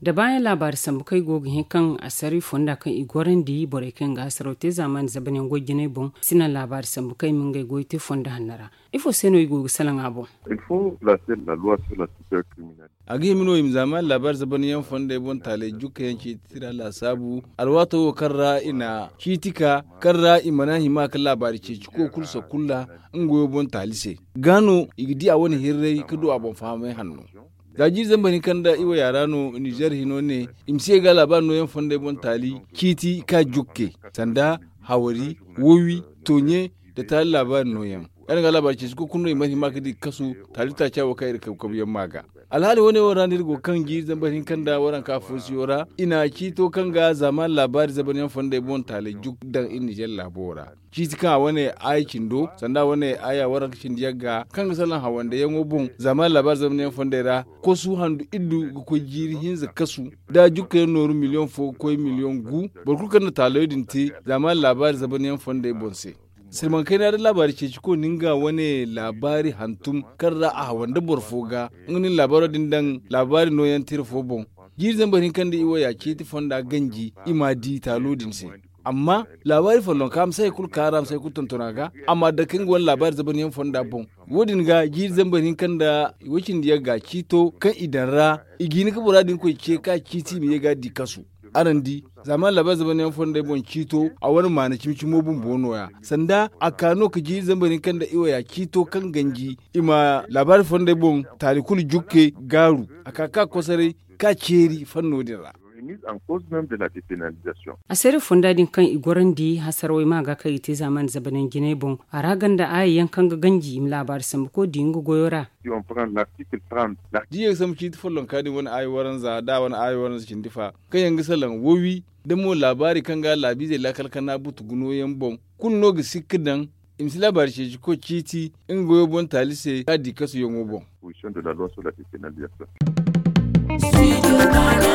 da bayan labarin sambukai gogin kan asari fonda kan igoran di bore kan ga sarote zaman zabanen gogine bon sinan labarin sambukai min ga goite fonda hannara ifo seno igogo salan abo il faut placer la loi sur la cybercriminalité agi mino im zaman labar zabanen fonda bon tale juka yanki tira la sabu alwato karra ina kitika karra imana hima kan labari ce ko kulsa kulla ngoyo bon talise gano igidi a wani hirrai kudu abon famai hannu gaji zambani kanda iwa yara no Niger hino ne imsiye ga labar no yan fonde bon tali kiti ka jukke sanda hawari wowi tonye da tali labar no yan ga labar ce ko kunno imani makadi kasu talita cewa kai da kabiyan maga alhali wani waran dirgo kan gi zambani kanda waran ka fosiyora ina kito kan ga zaman labari zambani yan fonde bon tali juk dan in Niger labora kiti kan wani aikin do sanda wani aya waran kishin diyaga kan ga salan hawan da yan obun zaman labar zambani yan fonde ra ko su handu iddu ko jiri hinza kasu da jukke noru miliyon fo ko miliyon gu barku kan taloidin ti zaman labari zambani yan fonde bonse Silman kai na da labari ce ko ninga wani labari hantum karra a wanda borfoga ngani labaro dindan labari no yan tirfo bon girzan barin kan da iwa ya ke ti fonda ganji imadi talodin se amma labari fallon kam sai kul karam sai kutuntuna ga amma da kin wani labari zaban yan fonda bon wodin ga girzan barin kan da wakin da ya ga kito kan idan ra igini ka buradin ko ke ka kiti me ya ga di kasu arandi zaman labar zaban yan fonda bon kito a wani mana cimci mobin bono ya sanda a kano ka ji zambanin kan da iwa ya kito kan ganji ima labar fonda bon tarikul jukke garu a kaka kosare ka ceri fanno dira en cause même de la dépénalisation. A sere fundadin kan igoran di hasarwai ma ga kai te zaman zabanin gine bon a ragan da ayi yankan ga ganji im labar sam ko dingo goyora. Si on prend l'article 30. Diye sam ki follon kadi wani ayi waran za da wani ayi waran cikin difa kan yanga salan wowi da mo labari kan ga labi zai lakal kana butu gunoyen bon kun no ga sikkidan imsi labari ce ko kiti in goyo bon talise kadi kasu yongo bon. Position de la loi sur la dépénalisation.